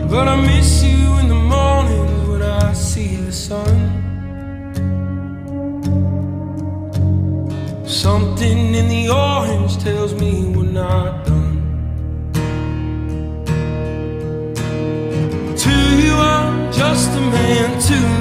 But I miss you in the mornings when I see the sun. Something in the orange tells me we're not done. To you I'm just a man, to